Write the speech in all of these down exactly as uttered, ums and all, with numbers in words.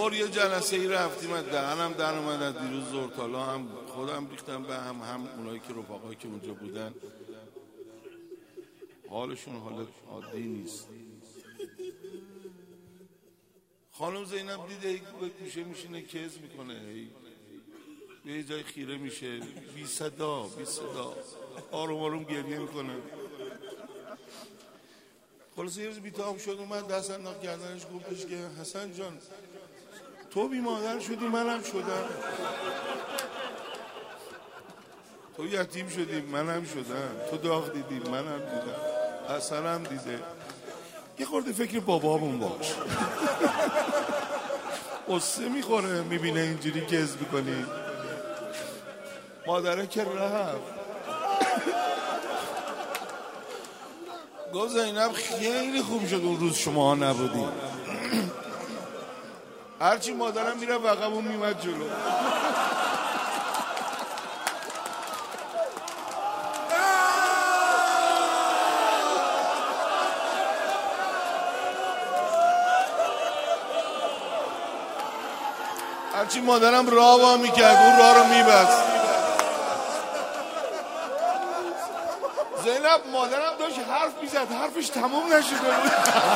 ظهر یه جلسه ای رفتیم، از دهنم در اومد. از دیروز ظهر تالا هم خودم ریختم به هم، هم اونایی که رفقایی که اونجا بودن حالشون حال عادی نیست. خانم زینب دیده یک میشه میشینه کز میکنه، به یه جای خیره میشه، بی صدا بی صدا آروم آروم گریه میکنه. خلاصه یه روز بیتاب شد، اومد دست انداخت گردنش، گفتش که حسن جان تو بی مادر شدی منم شدم، تو یتیم شدی منم شدم، تو داغ دیدی منم دیدم، حسنم دیده. یه خورده فکر بابامون باش. قصه میخوره میبینه اینجوری گز میکنی. مادره که رفت گفت زینب خیلی خوب شد اون روز شما نبودی. هرچی مادرم میره وقب اون میمد جلو. هرچی مادرم راه وا میکرد اون راه رو میبست. زینب مادرم داشت حرف میزد، حرفش تموم نشده بود.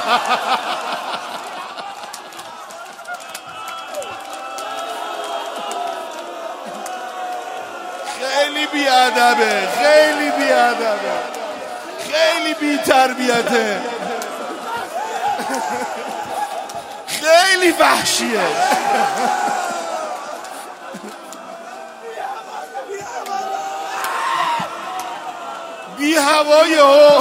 خیلی بیادبه، خیلی بیادبه، خیلی بی تربیته، خیلی وحشیه. بی هوای او.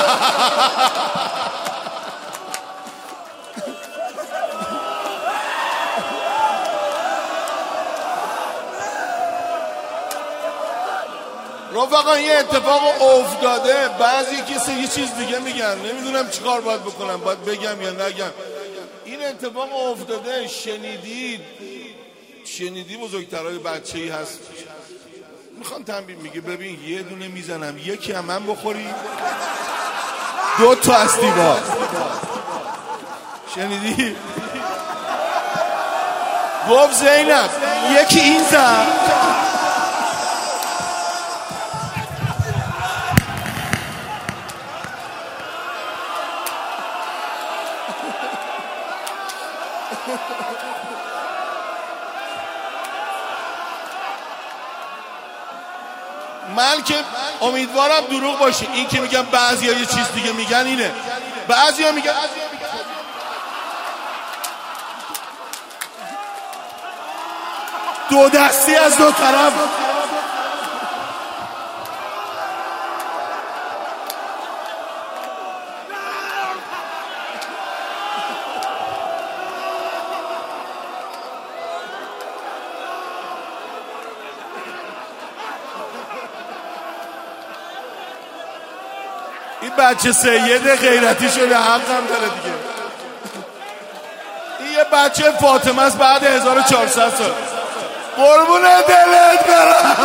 رفقا یه اتفاق افتاده، بعضی کسی یه چیز دیگه میگن، نمیدونم چیکار باید بکنم، باید بگم یا نگم. این اتفاق افتاده، شنیدید شنیدی بزرگترهای بچه‌ای هست میخوان تنبیه، میگه ببین یه دونه میزنم یکی هم من بخوری دو تا از دیوار. شنیدی؟ گفت زینب یکی این زن من که امیدوارم دروغ باشه. این که میگم بعضی ها یه چیز دیگه میگن اینه، بعضی ها میگن دو دستی از دو طرف. این بچه سید غیرتی شده، حقم داره دیگه. این یه بچه فاطمه است بعد هزار و چهارصد سال. قربون دلت برم.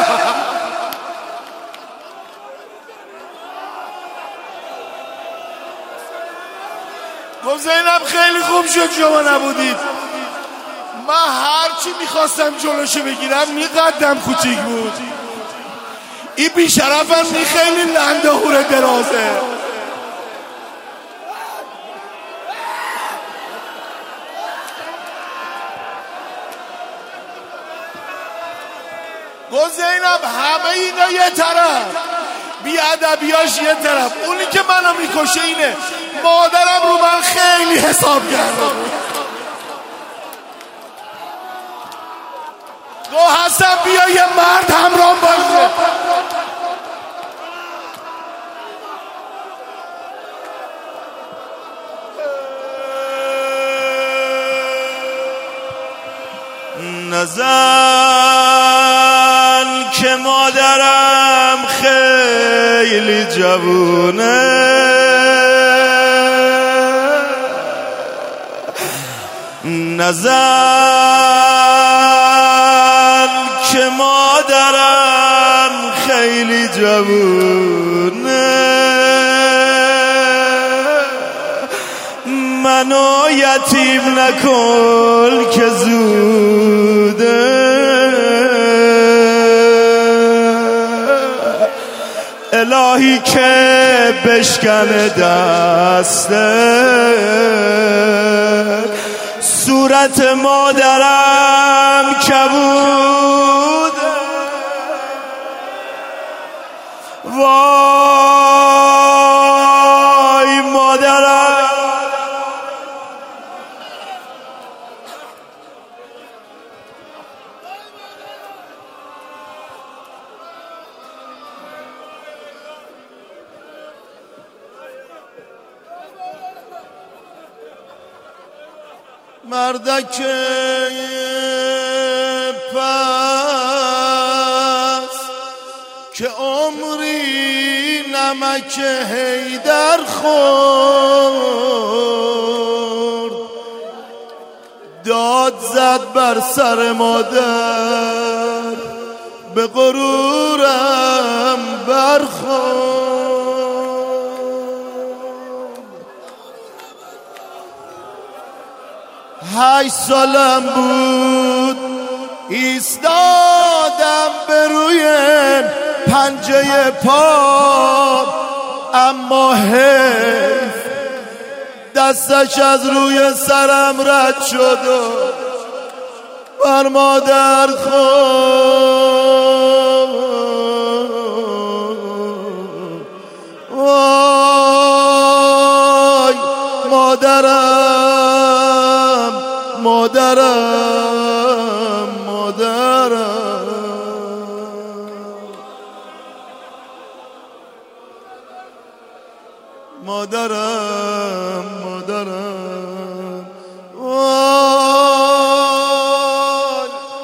گفت زینب خیلی خوب شد شما نبودید. من هرچی میخواستم جلوشو بگیرم میقدم کوچیک بود. این بیشرفم می خیلی لنده هور درازه. گفت زینب همه اینا یه طرف، بیادبیاش یه طرف، اونی که منو میکشه اینه مادرم رو من خیلی حساب کرده. گفت حسن بیا یه مرد همراه باشه. نزن که مادرم خیلی جوونه، نزن که مادرم خیلی جوونه، منو یتیم نکن که زود بادی که بشکنه دسته صورت مادرم کبود وای مادرم مردک پس که عمری نمک حیدر خورد داد زد بر سر مادر به غرورم برخورد هشت سالم بود ایستادم به روی پنجه پا اما حیف دستش از روی سرم رد شد و بر مادر خورد وای مادرم مادرم مادرم مادرم مادرم وای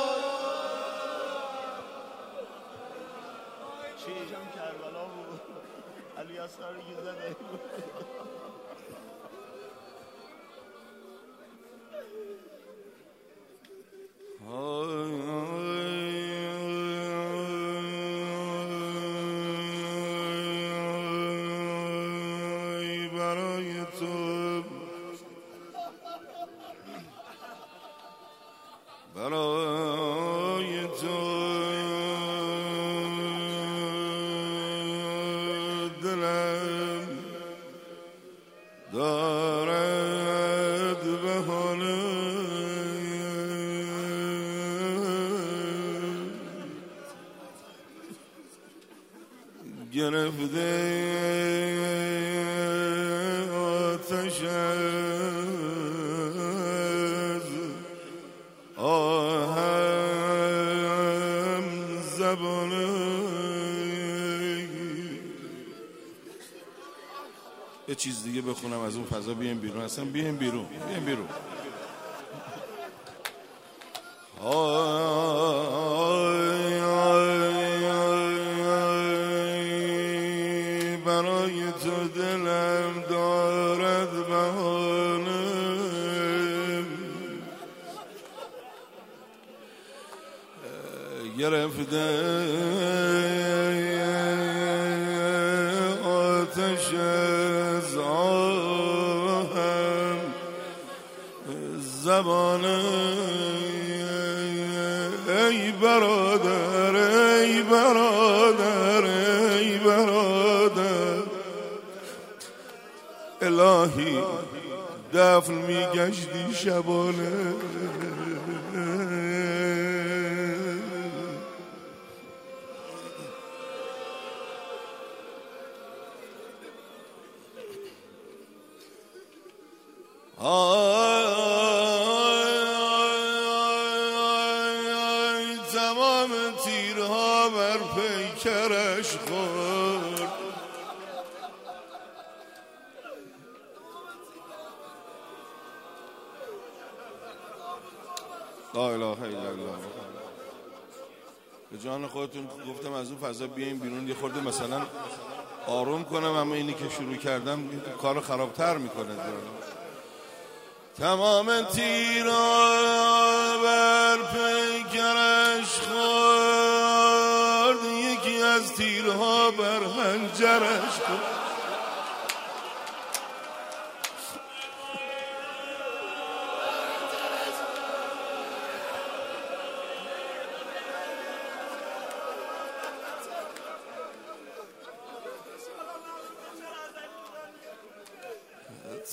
چیزم کربلا بود علی اصغر زده برای تو برای تو دلم دارد بهانه گرفته آتش از آهم زبانه یه چیز دیگه بخونم از اون فضا بیایم بیرون اصلا بیایم بیرون بیایم بیرون برای تو دلم دارد بهانه گرفته آتش از آهم زبانه ای برادر ای برادر ای برادر الهی دفن میگشتی شبانه آی تمام تیرها بر پیکرش خورد لا اله الا الله به جان خودتون گفتم از اون فضا بیایم بیرون یه خورده مثلا آروم کنم اما اینی که شروع کردم کارو خرابتر میکنه تمام تیرها بر پیکرش خورد یکی از تیرها بر حنجرش خورد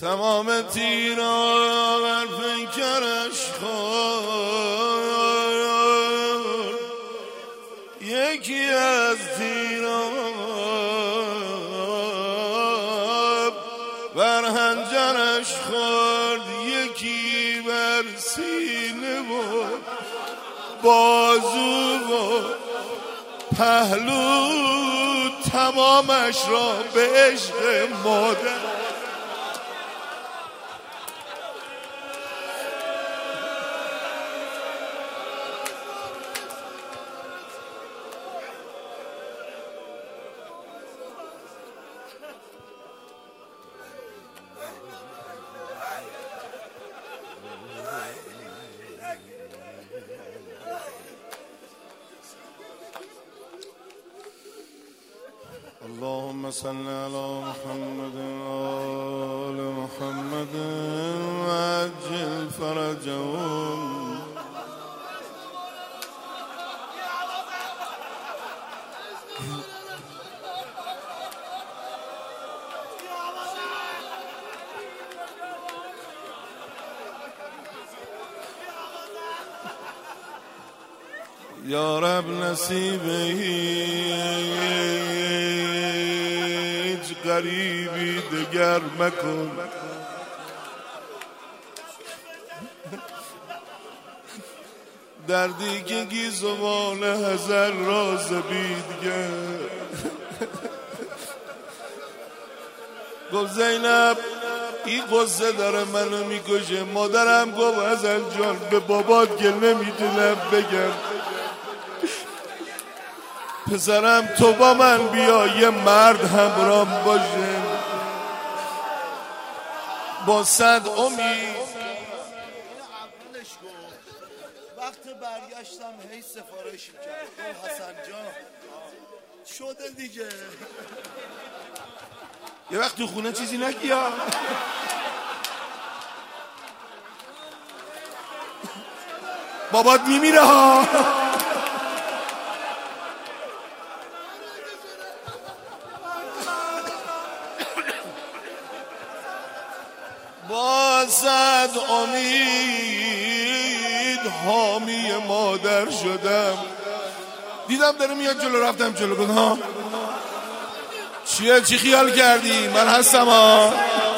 تمام تیرا بر پیکرش خورد، یکی از تیرا بر هنجرش خورد، یکی بر سینه و بازو و پهلو، تمامش را به عشق مادر. اللهم صل على محمد وآل محمد وعجل فرجهم. یا رب نصیب هیچ غریبی دگر مکن، دردی که گیزوان هزار راز بیدگر. گفت زینب این قصه داره منو میکشه. مادرم گفت حسن جان به بابات که نمیتونم بگم، پسرم تو با من بیا یه مرد همراه باشه. با صد امید وقت برگشتم هی سفارش میکرد. گفت حسن جان شده دیگه، یه وقت تو خونه چیزی نگی ها. بابات میمیره ها. با صد امید حامی مادر شدم. دیدم داره میاد جلو، رفتم جلو. گفتم ها چیه، چی خیال کردی؟ من هستم ها.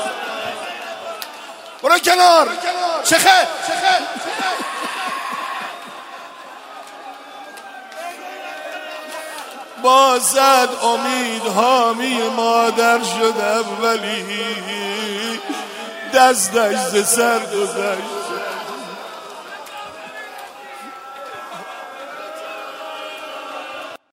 برو کنار. چخه با صد امید حامی مادر شدم، ولی دستش ز سر گذشت.